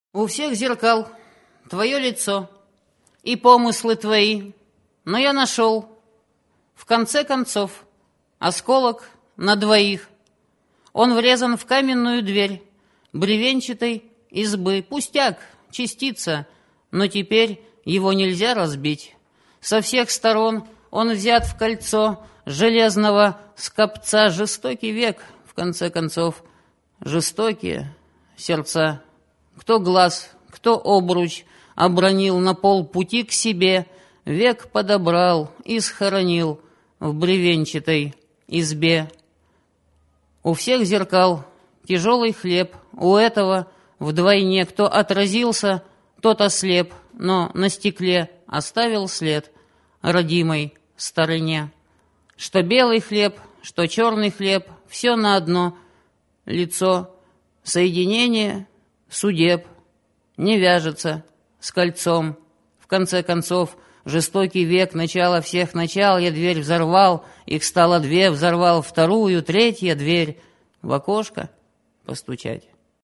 У всех зеркал твое лицо и помыслы твои, но я нашел, в конце концов, осколок на двоих. Он врезан в каменную дверь бревенчатой избы. Пустяк, частица, но теперь его нельзя разбить. Со всех сторон он взят в кольцо железного скопца. Жестокий век, в конце концов, жестокие сердца. Кто глаз, кто обруч обронил на полпути к себе, век подобрал и схоронил в бревенчатой избе. У всех зеркал тяжелый хлеб, у этого вдвойне. Кто отразился, тот ослеп, но на стекле оставил след родимой стороне. Что белый хлеб, что черный хлеб, все на одно лицо. Соединение судеб не вяжется с кольцом. В конце концов, жестокий век, начало всех начал. Я дверь взорвал, их стало две, взорвал вторую, третья дверь в окошко постучать.